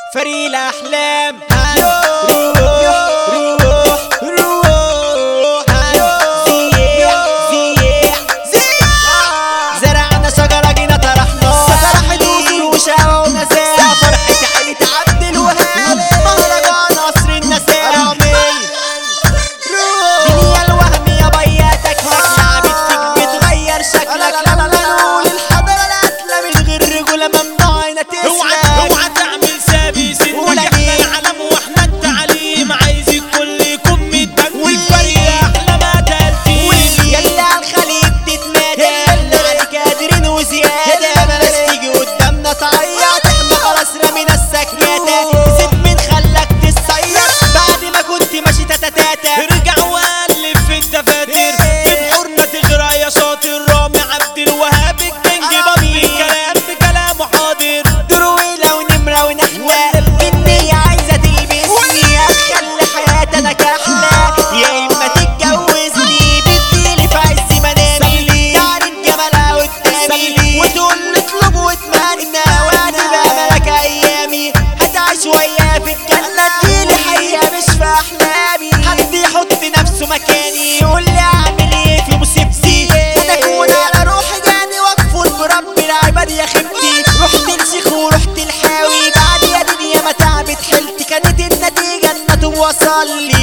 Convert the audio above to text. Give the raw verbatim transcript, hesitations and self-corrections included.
فريق الأحلام روح روح روح زيح زيح زيح زرعنا شجرة جينا طرحناها فرحت وصول وشقاوة ونساء فرحة عيلة عبد الوهاب مهرجان قصر النساء دنيا الوهم يا بياتك لعبت فيك بتغير شكلك لما نقول الحضرة القتلة من غير رجولة ممنوع هنا تسلك اوعى تعمل سابيس انك احنا العالم واحنا التعليم عايز الكل يكون مدك والفريق احلى ما تلتين يلا عالخليج تتمادى يلا عليك قادرين وزيادة بلاش تيجي قدامنا تعيط احنا خلاص رمينا السكاتة زيد من خلك تصيط بعد ما كنت ماشي تتتاتا ارجع وقلب في الدفاتر بحورنا تغرى يا شاطر رامي عبد الوهاب الكينج بطل الكلام بكلامه حاضر درويلة ونمرة ونحلة النية عايزة تلبسني أخلي حياتك أحلى يا إما تتجوزني بتجيلي في عز منامي تعرف جمالها قدامي وتقول لي اطلب واتمنى وهتبقى ملك أيامي هتعيش وياها في الجنة تجيلي حقيقة مش في أحلامي حد يحط نفسه مكاني يقول لي أعمل إيه في مصيبتي أنا أكون على روحي جاني وأكفر برب العباد يا خيبتي رحت الشيخ ورحت الحاوي بعد يا دنيا ما تعبت حيلتي كانت النتيجة إنها توصل لي